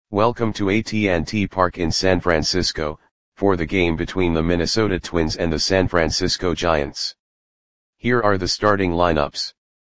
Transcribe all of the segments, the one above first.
Welcome to AT&T Park in San Francisco, for the game between the Minnesota Twins and the San Francisco Giants. Here are the starting lineups.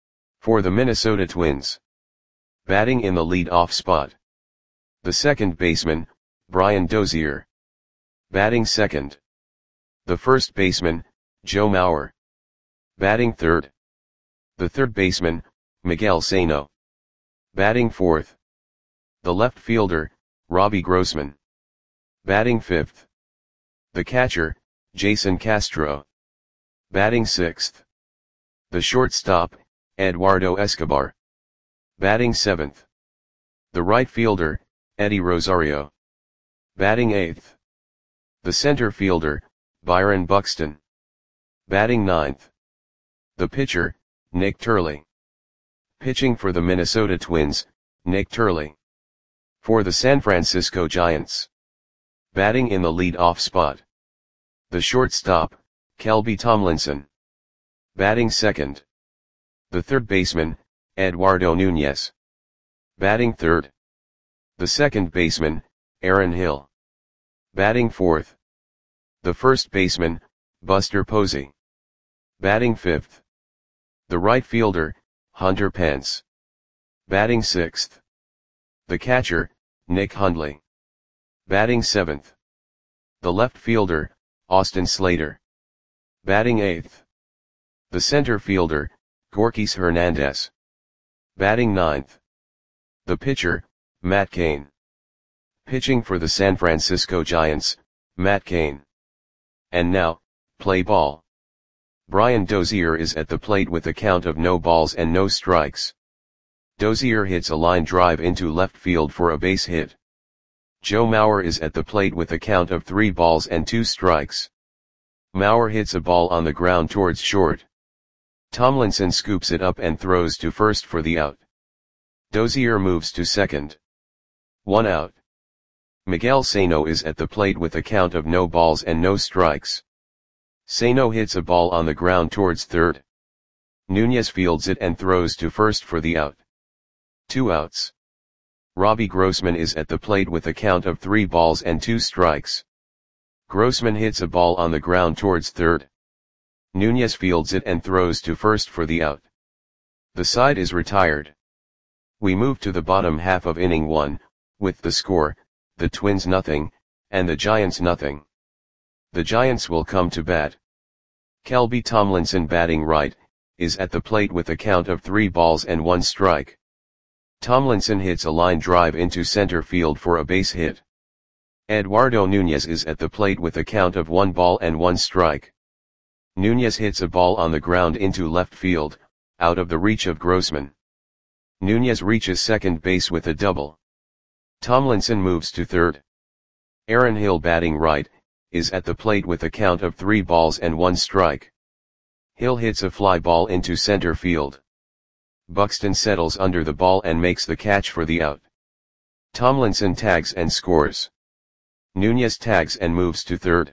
For the Minnesota Twins. Batting in the lead-off spot. The second baseman, Brian Dozier. Batting second. The first baseman, Joe Mauer. Batting third. The third baseman, Miguel Sano. Batting fourth. The left fielder, Robbie Grossman. Batting fifth. The catcher, Jason Castro. Batting sixth. The shortstop, Eduardo Escobar. Batting seventh. The right fielder, Eddie Rosario. Batting eighth. The center fielder, Byron Buxton. Batting ninth. The pitcher, Nick Turley. Pitching for the Minnesota Twins, Nick Turley. For the San Francisco Giants. Batting in the lead-off spot. The shortstop, Kelby Tomlinson. Batting second. The third baseman, Eduardo Nunez. Batting third. The second baseman, Aaron Hill. Batting fourth. The first baseman, Buster Posey. Batting fifth. The right fielder, Hunter Pence. Batting sixth. The catcher, Nick Hundley. Batting seventh. The left fielder, Austin Slater. Batting eighth. The center fielder, Gorkys Hernandez. Batting ninth. The pitcher, Matt Cain. Pitching for the San Francisco Giants, Matt Cain. And now, play ball. Brian Dozier is at the plate with a count of no balls and no strikes. Dozier hits a line drive into left field for a base hit. Joe Mauer is at the plate with a count of 3 balls and 2 strikes. Mauer hits a ball on the ground towards short. Tomlinson scoops it up and throws to first for the out. Dozier moves to second. 1 out. Miguel Sano is at the plate with a count of no balls and no strikes. Sano hits a ball on the ground towards third. Nunez fields it and throws to first for the out. 2 outs. Robbie Grossman is at the plate with a count of 3 balls and 2 strikes. Grossman hits a ball on the ground towards third. Nunez fields it and throws to first for the out. The side is retired. We move to the bottom half of inning 1, with the score, the Twins nothing, and the Giants nothing. The Giants will come to bat. Kelby Tomlinson batting right, is at the plate with a count of 3 balls and 1 strike. Tomlinson hits a line drive into center field for a base hit. Eduardo Nunez is at the plate with a count of 1 ball and 1 strike. Nunez hits a ball on the ground into left field, out of the reach of Grossman. Nunez reaches second base with a double. Tomlinson moves to third. Aaron Hill batting right, is at the plate with a count of 3 balls and 1 strike. Hill hits a fly ball into center field. Buxton settles under the ball and makes the catch for the out. Tomlinson tags and scores. Nunez tags and moves to third.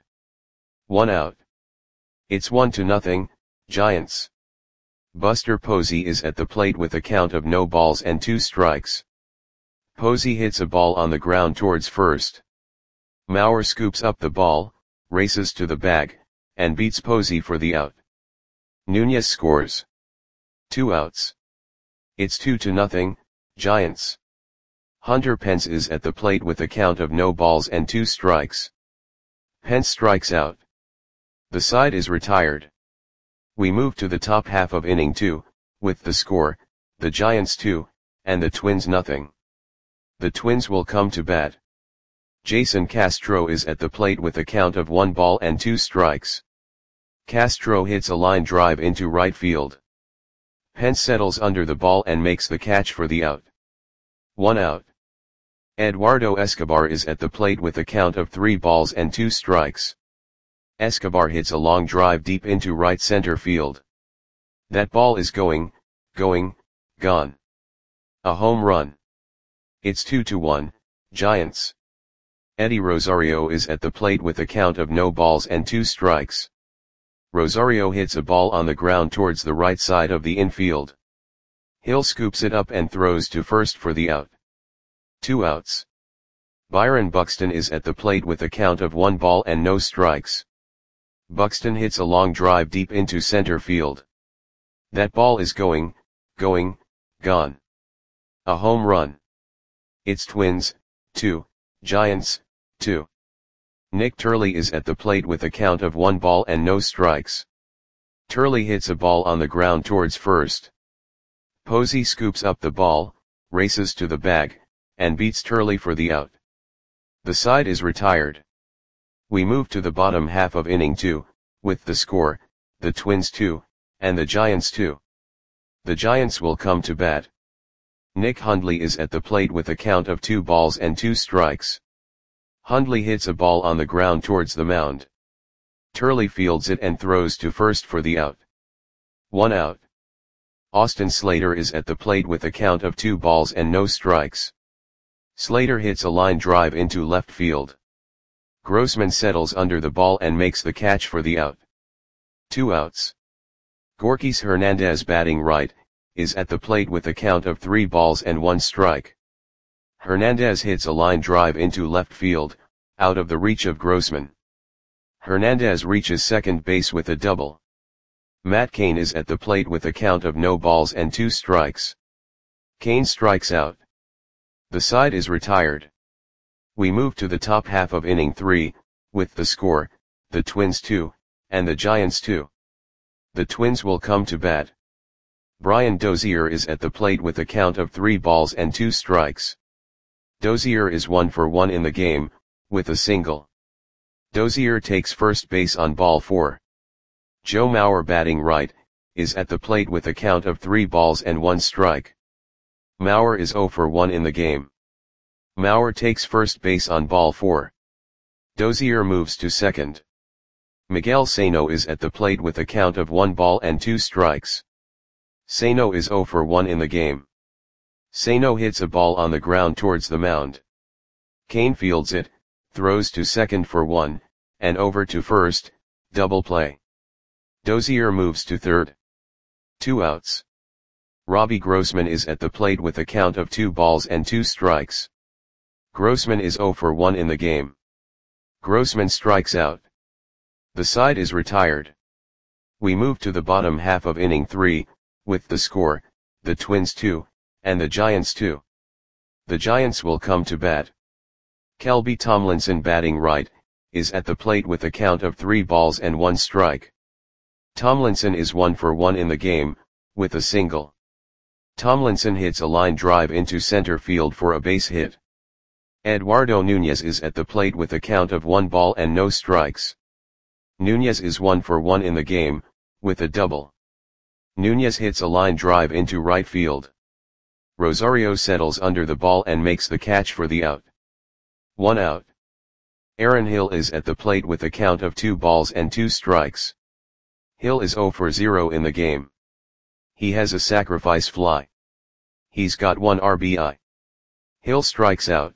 1 out. It's 1-0, Giants. Buster Posey is at the plate with a count of no balls and 2 strikes. Posey hits a ball on the ground towards first. Mauer scoops up the ball, races to the bag, and beats Posey for the out. Nunez scores. 2 outs. It's 2-0, Giants. Hunter Pence is at the plate with a count of no balls and 2 strikes. Pence strikes out. The side is retired. We move to the top half of inning 2, with the score, the Giants 2, and the Twins nothing. The Twins will come to bat. Jason Castro is at the plate with a count of 1 ball and 2 strikes. Castro hits a line drive into right field. Pence settles under the ball and makes the catch for the out. 1 out. Eduardo Escobar is at the plate with a count of 3 balls and 2 strikes. Escobar hits a long drive deep into right center field. That ball is gone. A home run. It's 2-1, Giants. Eddie Rosario is at the plate with a count of no balls and 2 strikes. Rosario hits a ball on the ground towards the right side of the infield. Hill scoops it up and throws to first for the out. 2 outs. Byron Buxton is at the plate with a count of 1 ball and no strikes. Buxton hits a long drive deep into center field. That ball is gone. A home run. It's Twins, 2, Giants, 2. Nick Turley is at the plate with a count of 1 ball and no strikes. Turley hits a ball on the ground towards first. Posey scoops up the ball, races to the bag, and beats Turley for the out. The side is retired. We move to the bottom half of inning 2, with the score, the Twins 2, and the Giants 2. The Giants will come to bat. Nick Hundley is at the plate with a count of 2 balls and 2 strikes. Hundley hits a ball on the ground towards the mound. Turley fields it and throws to first for the out. 1 out. Austin Slater is at the plate with a count of 2 balls and no strikes. Slater hits a line drive into left field. Grossman settles under the ball and makes the catch for the out. 2 outs. Gorkys Hernandez, batting right, is at the plate with a count of 3 balls and 1 strike. Hernandez hits a line drive into left field, out of the reach of Grossman. Hernandez reaches second base with a double. Matt Cain is at the plate with a count of no balls and 2 strikes. Cain strikes out. The side is retired. We move to the top half of inning 3, with the score, the Twins 2, and the Giants 2. The Twins will come to bat. Brian Dozier is at the plate with a count of 3 balls and 2 strikes. Dozier is 1 for 1 in the game, with a single. Dozier takes first base on ball 4. Joe Mauer, batting right, is at the plate with a count of 3 balls and 1 strike. Mauer is 0 for 1 in the game. Mauer takes first base on ball 4. Dozier moves to second. Miguel Sano is at the plate with a count of 1 ball and 2 strikes. Sano is 0 for 1 in the game. Sano hits a ball on the ground towards the mound. Cain fields it, throws to second for 1, and over to first, double play. Dozier moves to third. 2 outs. Robbie Grossman is at the plate with a count of 2 balls and 2 strikes. Grossman is 0 for 1 in the game. Grossman strikes out. The side is retired. We move to the bottom half of inning 3, with the score, the Twins 2, and the Giants 2. The Giants will come to bat. Kelby Tomlinson, batting right, is at the plate with a count of 3 balls and 1 strike. Tomlinson is 1 for 1 in the game, with a single. Tomlinson hits a line drive into center field for a base hit. Eduardo Nunez is at the plate with a count of 1 ball and no strikes. Nunez is 1 for 1 in the game, with a double. Nunez hits a line drive into right field. Rosario settles under the ball and makes the catch for the out. 1 out. Aaron Hill is at the plate with a count of 2 balls and 2 strikes. Hill is 0 for 0 in the game. He has a sacrifice fly. He's got 1 RBI. Hill strikes out.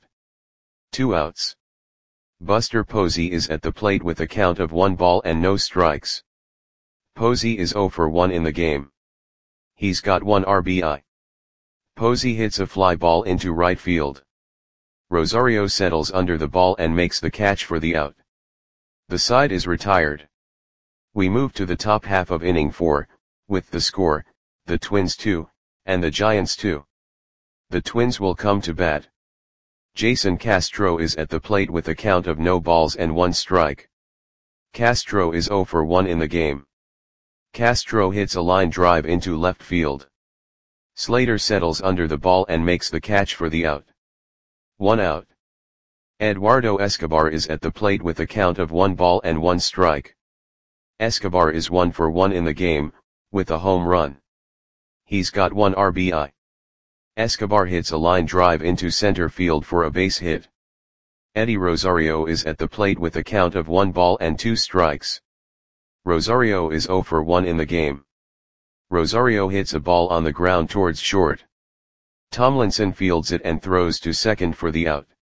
2 outs. Buster Posey is at the plate with a count of 1 ball and no strikes. Posey is 0 for 1 in the game. He's got 1 RBI. Posey hits a fly ball into right field. Rosario settles under the ball and makes the catch for the out. The side is retired. We move to the top half of inning 4, with the score, the Twins 2, and the Giants 2. The Twins will come to bat. Jason Castro is at the plate with a count of no balls and 1 strike. Castro is 0 for 1 in the game. Castro hits a line drive into left field. Slater settles under the ball and makes the catch for the out. 1 out. Eduardo Escobar is at the plate with a count of 1 ball and 1 strike. Escobar is 1 for 1 in the game, with a home run. He's got 1 RBI. Escobar hits a line drive into center field for a base hit. Eddie Rosario is at the plate with a count of 1 ball and 2 strikes. Rosario is 0 for 1 in the game. Rosario hits a ball on the ground towards short. Tomlinson fields it and throws to second for the out.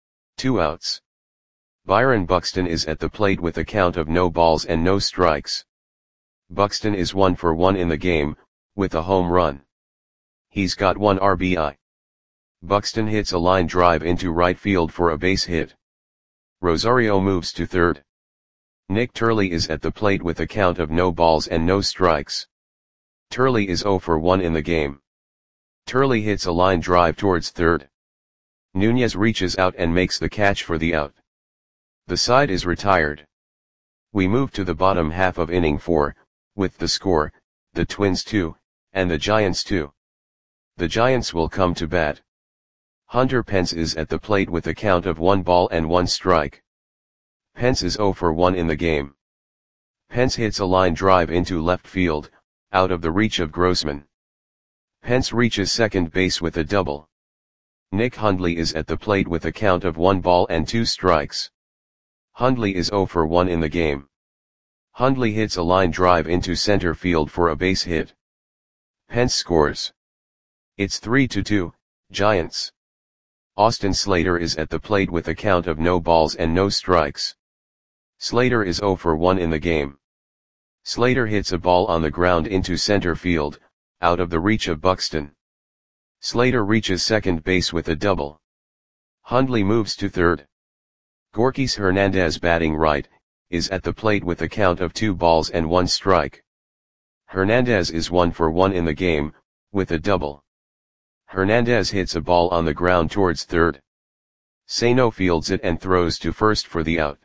2 outs. Byron Buxton is at the plate with a count of no balls and no strikes. Buxton is 1 for 1 in the game, with a home run. He's got 1 RBI. Buxton hits a line drive into right field for a base hit. Rosario moves to third. Nick Turley is at the plate with a count of no balls and no strikes. Turley is 0 for 1 in the game. Turley hits a line drive towards third. Nunez reaches out and makes the catch for the out. The side is retired. We move to the bottom half of inning 4, with the score, the Twins 2, and the Giants 2. The Giants will come to bat. Hunter Pence is at the plate with a count of 1 ball and 1 strike. Pence is 0 for 1 in the game. Pence hits a line drive into left field, out of the reach of Grossman. Pence reaches second base with a double. Nick Hundley is at the plate with a count of 1 ball and 2 strikes. Hundley is 0 for 1 in the game. Hundley hits a line drive into center field for a base hit. Pence scores. It's 3-2, Giants. Austin Slater is at the plate with a count of no balls and no strikes. Slater is 0 for 1 in the game. Slater hits a ball on the ground into center field, out of the reach of Buxton. Slater reaches second base with a double. Hundley moves to third. Gorkys Hernandez, batting right, is at the plate with a count of 2 balls and 1 strike. Hernandez is 1 for 1 in the game, with a double. Hernandez hits a ball on the ground towards third. Sano fields it and throws to first for the out.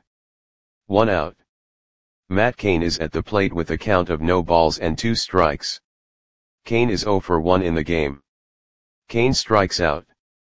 1 out. Matt Cain is at the plate with a count of no balls and 2 strikes. Cain is 0 for 1 in the game. Cain strikes out.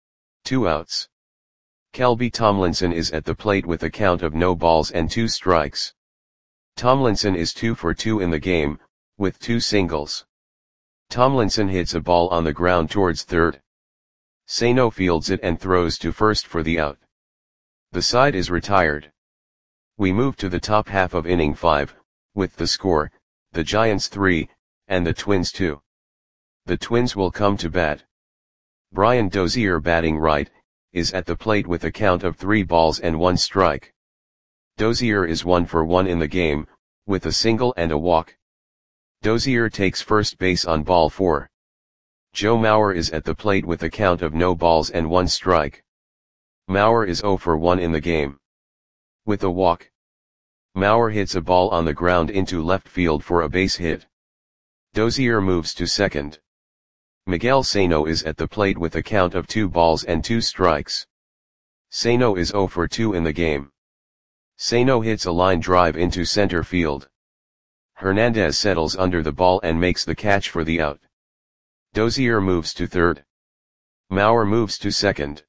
2 outs. Kelby Tomlinson is at the plate with a count of no balls and 2 strikes. Tomlinson is 2 for 2 in the game, with 2 singles. Tomlinson hits a ball on the ground towards third. Sano fields it and throws to first for the out. The side is retired. We move to the top half of inning 5, with the score, the Giants 3, and the Twins 2. The Twins will come to bat. Brian Dozier, batting right, is at the plate with a count of 3 balls and 1 strike. Dozier is 1 for 1 in the game, with a single and a walk. Dozier takes first base on ball 4. Joe Mauer is at the plate with a count of no balls and 1 strike. Mauer is 0 for 1 in the game. With a walk, Mauer hits a ball on the ground into left field for a base hit. Dozier moves to second. Miguel Sano is at the plate with a count of 2 balls and 2 strikes. Sano is 0 for 2 in the game. Sano hits a line drive into center field. Hernandez settles under the ball and makes the catch for the out. Dozier moves to third. Mauer moves to second.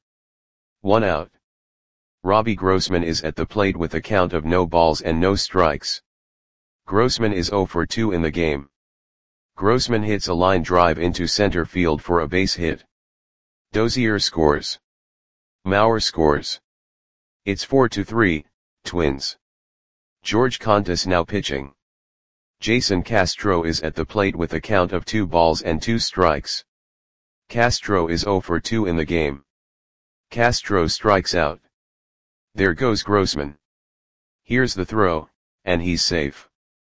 1 out. Robbie Grossman is at the plate with a count of no balls and no strikes. Grossman is 0 for 2 in the game. Grossman hits a line drive into center field for a base hit. Dozier scores. Mauer scores. It's 4-3, Twins. George Contis now pitching. Jason Castro is at the plate with a count of 2 balls and 2 strikes. Castro is 0 for 2 in the game. Castro strikes out. There goes Grossman. Here's the throw, and he's safe.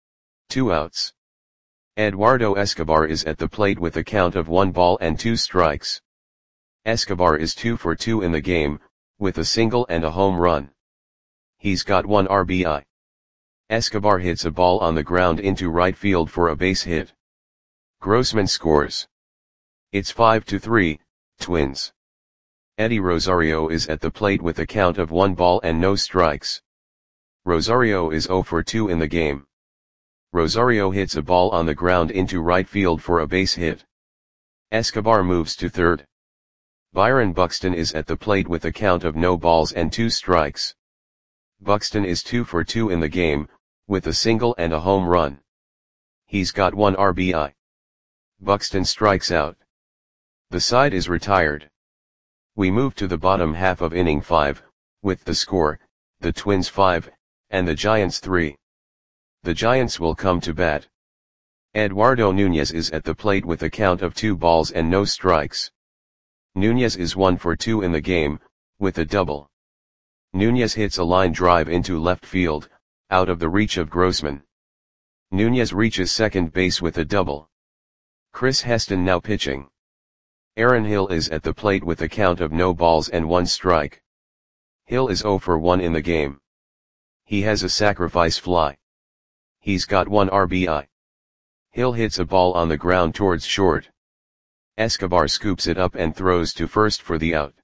2 outs. Eduardo Escobar is at the plate with a count of 1 ball and 2 strikes. Escobar is 2 for 2 in the game, with a single and a home run. He's got 1 RBI. Escobar hits a ball on the ground into right field for a base hit. Grossman scores. It's 5-3, Twins. Eddie Rosario is at the plate with a count of 1 ball and no strikes. Rosario is 0 for 2 in the game. Rosario hits a ball on the ground into right field for a base hit. Escobar moves to third. Byron Buxton is at the plate with a count of no balls and 2 strikes. Buxton is 2 for 2 in the game, with a single and a home run. He's got 1 RBI. Buxton strikes out. The side is retired. We move to the bottom half of inning 5, with the score, the Twins 5, and the Giants 3. The Giants will come to bat. Eduardo Nunez is at the plate with a count of 2 balls and no strikes. Nunez is 1 for 2 in the game, with a double. Nunez hits a line drive into left field, out of the reach of Grossman. Nunez reaches second base with a double. Chris Heston now pitching. Aaron Hill is at the plate with a count of no balls and 1 strike. Hill is 0 for 1 in the game. He has a sacrifice fly. He's got 1 RBI. Hill hits a ball on the ground towards short. Escobar scoops it up and throws to first for the out.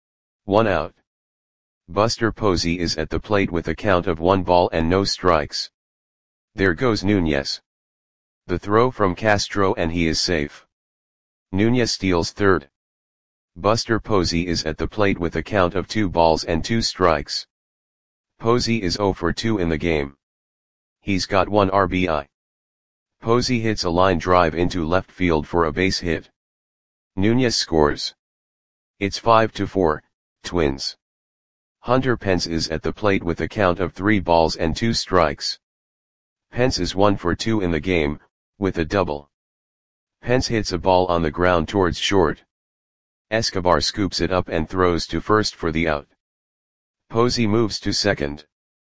1 out. Buster Posey is at the plate with a count of 1 ball and no strikes. There goes Nunez. The throw from Castro and he is safe. Nunez steals third. Buster Posey is at the plate with a count of 2 balls and 2 strikes. Posey is 0 for 2 in the game. He's got 1 RBI. Posey hits a line drive into left field for a base hit. Nunez scores. It's 5-4, Twins. Hunter Pence is at the plate with a count of 3 balls and 2 strikes. Pence is 1 for 2 in the game, with a double. Pence hits a ball on the ground towards short. Escobar scoops it up and throws to first for the out. Posey moves to second.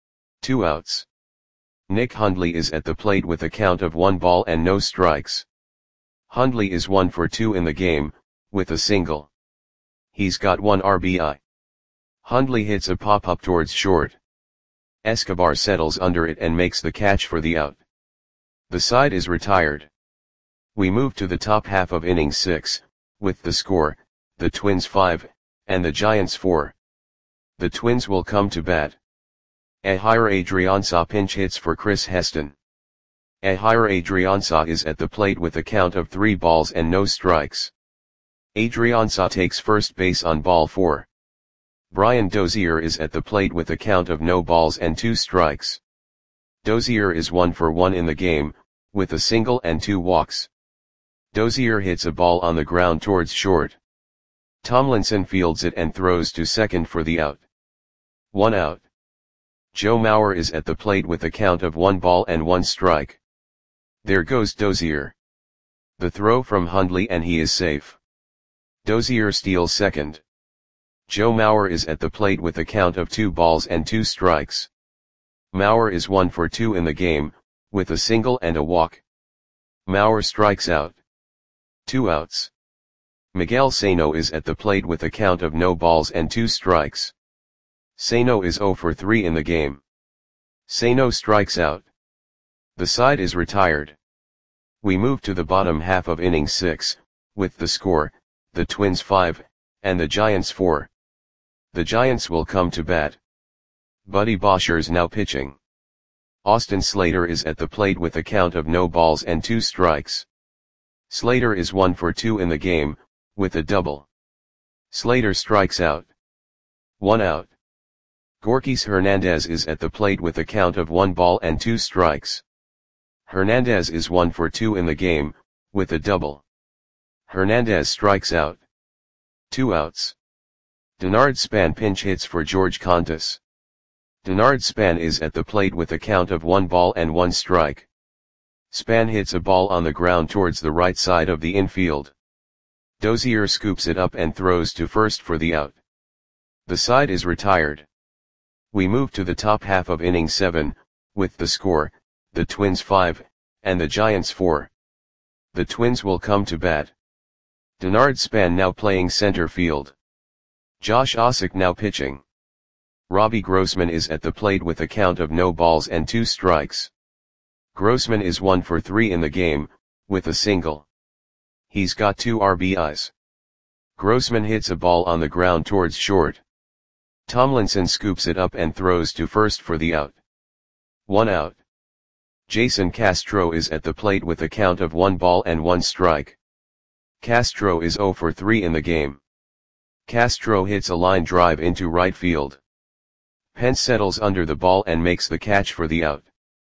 2 outs. Nick Hundley is at the plate with a count of 1 ball and no strikes. Hundley is 1 for 2 in the game, with a single. He's got 1 RBI. Hundley hits a pop-up towards short. Escobar settles under it and makes the catch for the out. The side is retired. We move to the top half of inning 6, with the score, the Twins 5, and the Giants 4. The Twins will come to bat. Ehire Adrianza pinch hits for Chris Heston. Ehire Adrianza is at the plate with a count of 3 balls and no strikes. Adrianza takes first base on ball 4. Brian Dozier is at the plate with a count of no balls and 2 strikes. Dozier is 1 for 1 in the game, with a single and 2 walks. Dozier hits a ball on the ground towards short. Tomlinson fields it and throws to second for the out. 1 out. Joe Mauer is at the plate with a count of 1 ball and 1 strike. There goes Dozier. The throw from Hundley and he is safe. Dozier steals second. Joe Mauer is at the plate with a count of 2 balls and 2 strikes. Mauer is 1 for 2 in the game, with a single and a walk. Mauer strikes out. 2 outs. Miguel Sano is at the plate with a count of no balls and 2 strikes. Sano is 0 for 3 in the game. Sano strikes out. The side is retired. We move to the bottom half of inning 6, with the score, the Twins 5, and the Giants 4. The Giants will come to bat. Buddy Boscher's now pitching. Austin Slater is at the plate with a count of no balls and 2 strikes. Slater is 1 for 2 in the game, with a double. Slater strikes out. 1 out. Gorkys Hernandez is at the plate with a count of 1 ball and 2 strikes. Hernandez is 1 for 2 in the game, with a double. Hernandez strikes out. 2 outs. Denard Span pinch hits for George Contis. Denard Span is at the plate with a count of 1 ball and 1 strike. Span hits a ball on the ground towards the right side of the infield. Dozier scoops it up and throws to first for the out. The side is retired. We move to the top half of inning 7, with the score, the Twins 5, and the Giants 4. The Twins will come to bat. Denard Span now playing center field. Josh Ossock now pitching. Robbie Grossman is at the plate with a count of no balls and 2 strikes. Grossman is 1 for 3 in the game, with a single. He's got 2 RBIs. Grossman hits a ball on the ground towards short. Tomlinson scoops it up and throws to first for the out. 1 out. Jason Castro is at the plate with a count of 1 ball and 1 strike. Castro is 0 for 3 in the game. Castro hits a line drive into right field. Pence settles under the ball and makes the catch for the out.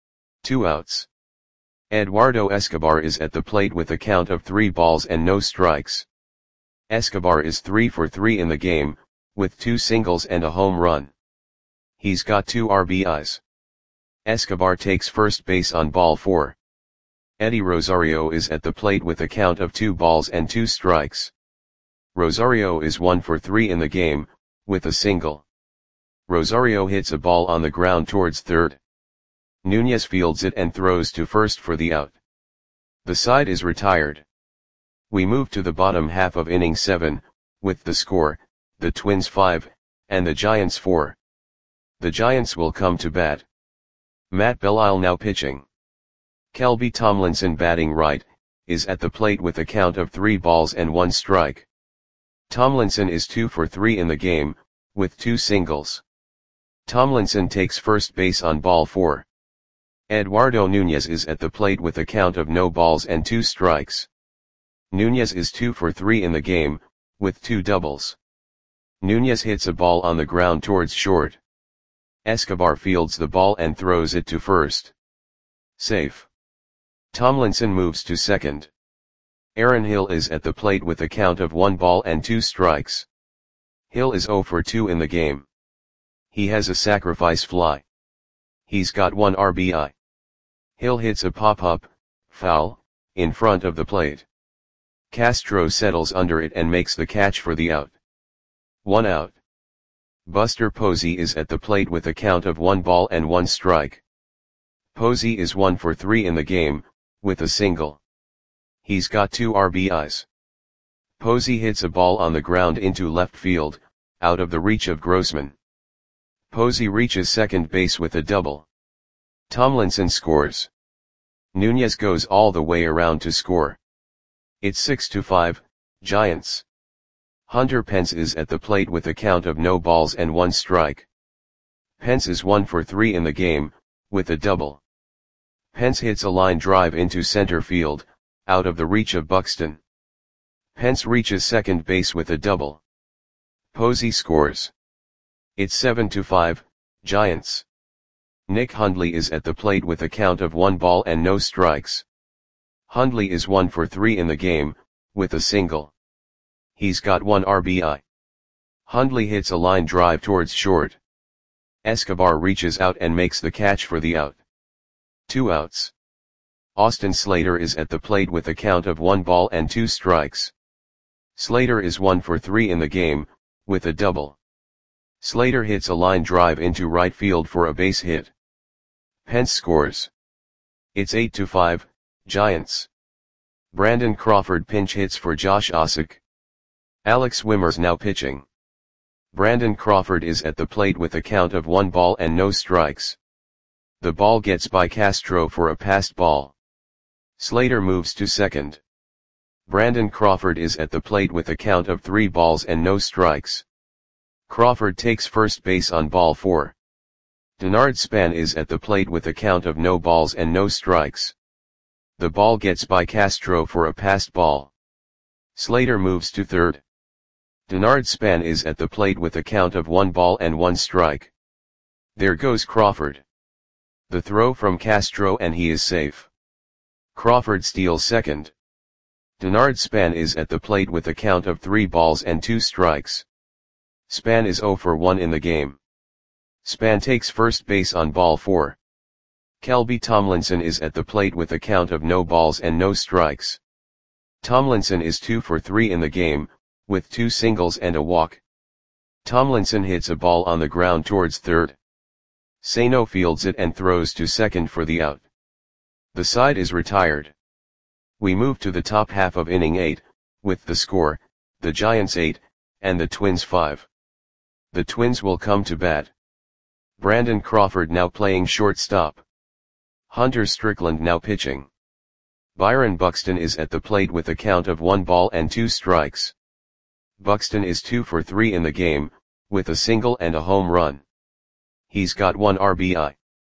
2 outs. Eduardo Escobar is at the plate with a count of 3 balls and no strikes. Escobar is 3 for 3 in the game, with 2 singles and a home run. He's got 2 RBIs. Escobar takes first base on ball 4. Eddie Rosario is at the plate with a count of 2 balls and 2 strikes. Rosario is 1 for 3 in the game, with a single. Rosario hits a ball on the ground towards third. Nunez fields it and throws to first for the out. The side is retired. We move to the bottom half of inning 7, with the score, the Twins 5, and the Giants 4. The Giants will come to bat. Matt Belisle now pitching. Kelby Tomlinson batting right, is at the plate with a count of 3 balls and 1 strike. Tomlinson is 2 for 3 in the game, with 2 singles. Tomlinson takes first base on ball 4. Eduardo Nunez is at the plate with a count of no balls and 2 strikes. Nunez is 2 for 3 in the game, with 2 doubles. Nunez hits a ball on the ground towards short. Escobar fields the ball and throws it to first. Safe. Tomlinson moves to second. Aaron Hill is at the plate with a count of 1 ball and 2 strikes. Hill is 0 for 2 in the game. He has a sacrifice fly. He's got 1 RBI. Hill hits a pop-up, foul, in front of the plate. Castro settles under it and makes the catch for the out. 1 out. Buster Posey is at the plate with a count of 1 ball and 1 strike. Posey is 1 for 3 in the game, with a single. He's got 2 RBIs. Posey hits a ball on the ground into left field, out of the reach of Grossman. Posey reaches second base with a double. Tomlinson scores. Nunez goes all the way around to score. It's 6-5, Giants. Hunter Pence is at the plate with a count of no balls and 1 strike. Pence is 1 for 3 in the game, with a double. Pence hits a line drive into center field, out of the reach of Buxton. Pence reaches second base with a double. Posey scores. It's 7-5, Giants. Nick Hundley is at the plate with a count of 1 ball and no strikes. Hundley is 1 for 3 in the game, with a single. He's got 1 RBI. Hundley hits a line drive towards short. Escobar reaches out and makes the catch for the out. 2 outs. Austin Slater is at the plate with a count of 1 ball and 2 strikes. Slater is 1 for 3 in the game, with a double. Slater hits a line drive into right field for a base hit. Pence scores. It's 8-5, Giants. Brandon Crawford pinch hits for Josh Ossock. Alex Wimmer's now pitching. Brandon Crawford is at the plate with a count of 1 ball and no strikes. The ball gets by Castro for a passed ball. Slater moves to second. Brandon Crawford is at the plate with a count of 3 balls and no strikes. Crawford takes first base on ball 4. Denard Span is at the plate with a count of no balls and no strikes. The ball gets by Castro for a passed ball. Slater moves to third. Denard Span is at the plate with a count of 1 ball and 1 strike. There goes Crawford. The throw from Castro and he is safe. Crawford steals second. Denard Span is at the plate with a count of 3 balls and 2 strikes. Span is 0 for 1 in the game. Span takes first base on ball 4. Kelby Tomlinson is at the plate with a count of no balls and no strikes. Tomlinson is 2 for 3 in the game, with 2 singles and a walk. Tomlinson hits a ball on the ground towards third. Sano fields it and throws to second for the out. The side is retired. We move to the top half of inning 8, with the score, the Giants 8, and the Twins 5. The Twins will come to bat. Brandon Crawford now playing shortstop. Hunter Strickland now pitching. Byron Buxton is at the plate with a count of 1 ball and 2 strikes. Buxton is 2 for 3 in the game, with a single and a home run. He's got 1 RBI.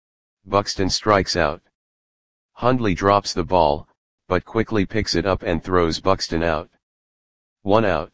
Buxton strikes out. Hundley drops the ball, but quickly picks it up and throws Buxton out. 1 out.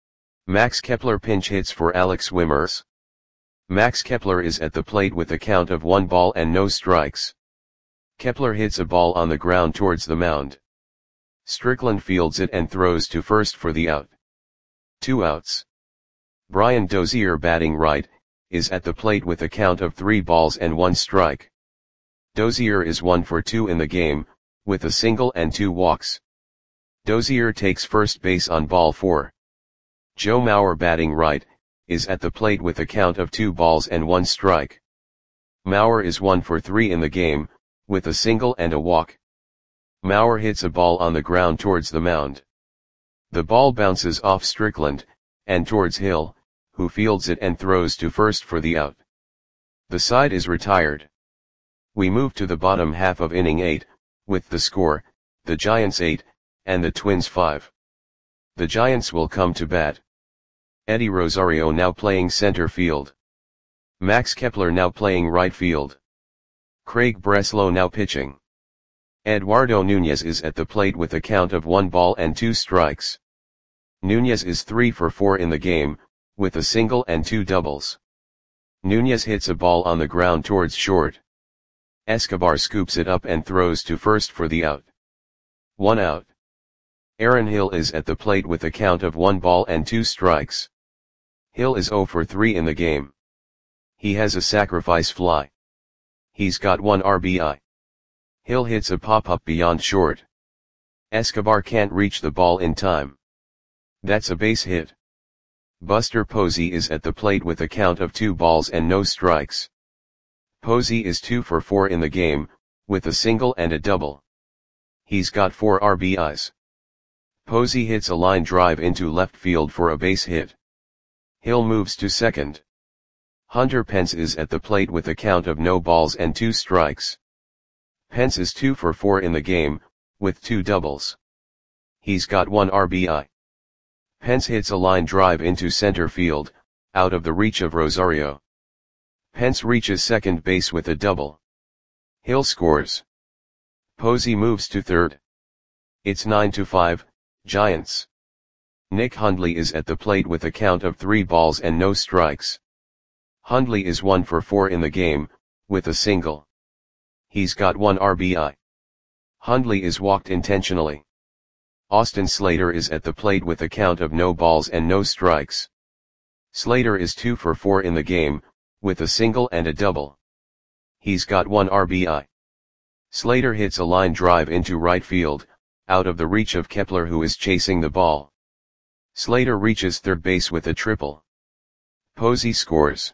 Max Kepler pinch hits for Alex Wimmers. Max Kepler is at the plate with a count of 1 ball and no strikes. Kepler hits a ball on the ground towards the mound. Strickland fields it and throws to first for the out. 2 outs. Brian Dozier batting right, is at the plate with a count of 3 balls and 1 strike. Dozier is 1 for 2 in the game, with a single and 2 walks. Dozier takes first base on ball 4. Joe Mauer batting right, is at the plate with a count of 2 balls and 1 strike. Mauer is 1 for 3 in the game, with a single and a walk. Mauer hits a ball on the ground towards the mound. The ball bounces off Strickland, and towards Hill, who fields it and throws to first for the out. The side is retired. We move to the bottom half of inning 8, with the score, the Giants 8, and the Twins 5. The Giants will come to bat. Eddie Rosario now playing center field. Max Kepler now playing right field. Craig Breslow now pitching. Eduardo Nunez is at the plate with a count of 1 ball and 2 strikes. Nunez is 3 for 4 in the game, with a single and 2 doubles. Nunez hits a ball on the ground towards short. Escobar scoops it up and throws to first for the out. 1 out. Aaron Hill is at the plate with a count of 1 ball and 2 strikes. Hill is 0 for 3 in the game. He has a sacrifice fly. He's got 1 RBI. Hill hits a pop-up beyond short. Escobar can't reach the ball in time. That's a base hit. Buster Posey is at the plate with a count of 2 balls and no strikes. Posey is 2 for 4 in the game, with a single and a double. He's got 4 RBIs. Posey hits a line drive into left field for a base hit. Hill moves to second. Hunter Pence is at the plate with a count of no balls and 2 strikes. Pence is 2 for 4 in the game, with 2 doubles. He's got 1 RBI. Pence hits a line drive into center field, out of the reach of Rosario. Pence reaches second base with a double. Hill scores. Posey moves to third. It's 9-5, Giants. Nick Hundley is at the plate with a count of 3 balls and no strikes. Hundley is 1 for 4 in the game, with a single. He's got 1 RBI. Hundley is walked intentionally. Austin Slater is at the plate with a count of no balls and no strikes. Slater is 2 for 4 in the game, with a single and a double. He's got 1 RBI. Slater hits a line drive into right field, out of the reach of Kepler, who is chasing the ball. Slater reaches third base with a triple. Posey scores.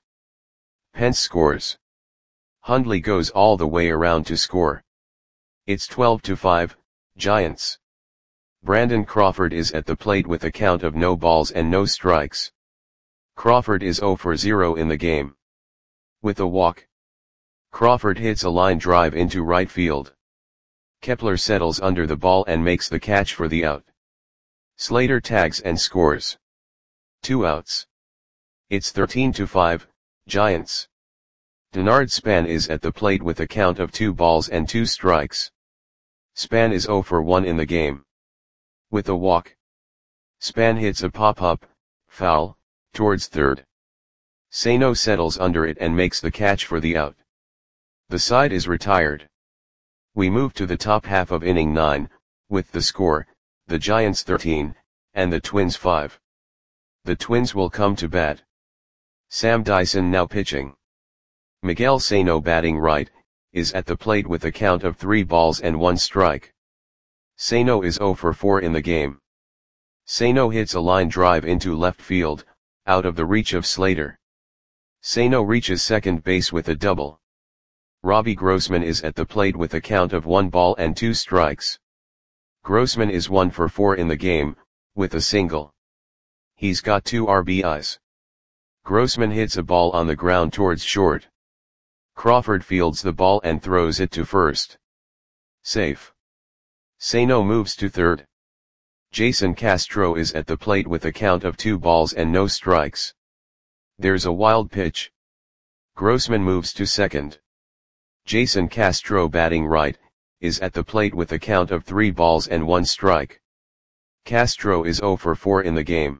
Pence scores. Hundley goes all the way around to score. It's 12-5, Giants. Brandon Crawford is at the plate with a count of no balls and no strikes. Crawford is 0 for 0 in the game. With a walk. Crawford hits a line drive into right field. Kepler settles under the ball and makes the catch for the out. Slater tags and scores. 2 outs. It's 13-5, Giants. Denard Span is at the plate with a count of 2 balls and 2 strikes. Span is 0 for 1 in the game. With a walk. Span hits a pop-up, foul, towards third. Sano settles under it and makes the catch for the out. The side is retired. We move to the top half of inning 9, with the score, the Giants 13, and the Twins 5. The Twins will come to bat. Sam Dyson now pitching. Miguel Sano batting right, is at the plate with a count of 3 balls and 1 strike. Sano is 0 for 4 in the game. Sano hits a line drive into left field, out of the reach of Slater. Sano reaches second base with a double. Robbie Grossman is at the plate with a count of 1 ball and 2 strikes. Grossman is 1 for 4 in the game, with a single. He's got 2 RBIs. Grossman hits a ball on the ground towards short. Crawford fields the ball and throws it to first. Safe. Sano moves to third. Jason Castro is at the plate with a count of 2 balls and no strikes. There's a wild pitch. Grossman moves to second. Jason Castro batting right, is at the plate with a count of 3 balls and 1 strike. Castro is 0 for 4 in the game.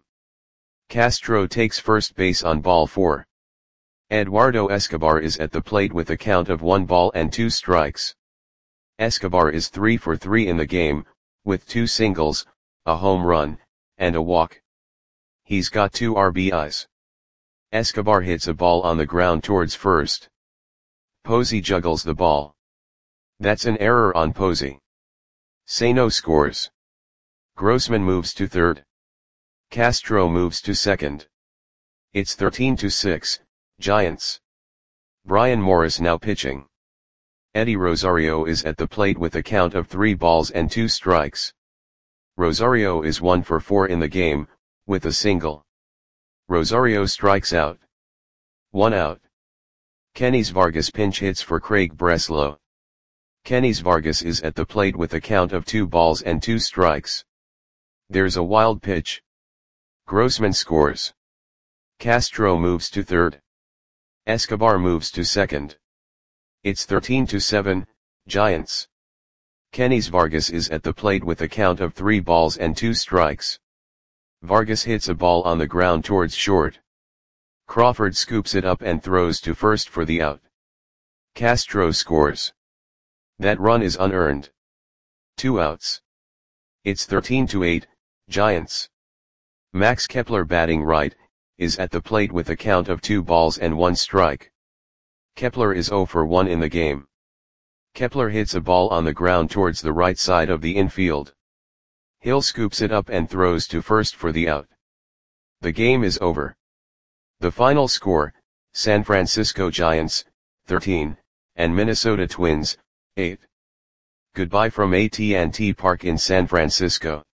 Castro takes first base on ball 4. Eduardo Escobar is at the plate with a count of 1 ball and 2 strikes. Escobar is 3 for 3 in the game, with 2 singles, a home run, and a walk. He's got 2 RBIs. Escobar hits a ball on the ground towards first. Posey juggles the ball. That's an error on Posey. Sano scores. Grossman moves to third. Castro moves to second. It's 13-6, Giants. Brian Morris now pitching. Eddie Rosario is at the plate with a count of 3 balls and 2 strikes. Rosario is 1 for 4 in the game, with a single. Rosario strikes out. 1 out. Kenys Vargas pinch hits for Craig Breslow. Kenys Vargas is at the plate with a count of 2 balls and 2 strikes. There's a wild pitch. Grossman scores. Castro moves to third. Escobar moves to second. It's 13-7, Giants. Kenys Vargas is at the plate with a count of 3 balls and 2 strikes. Vargas hits a ball on the ground towards short. Crawford scoops it up and throws to first for the out. Castro scores. That run is unearned. 2 outs. It's 13-8, Giants. Max Kepler batting right, is at the plate with a count of 2 balls and 1 strike. Kepler is 0 for 1 in the game. Kepler hits a ball on the ground towards the right side of the infield. Hill scoops it up and throws to first for the out. The game is over. The final score, San Francisco Giants, 13, and Minnesota Twins, 8. Goodbye from AT&T Park in San Francisco.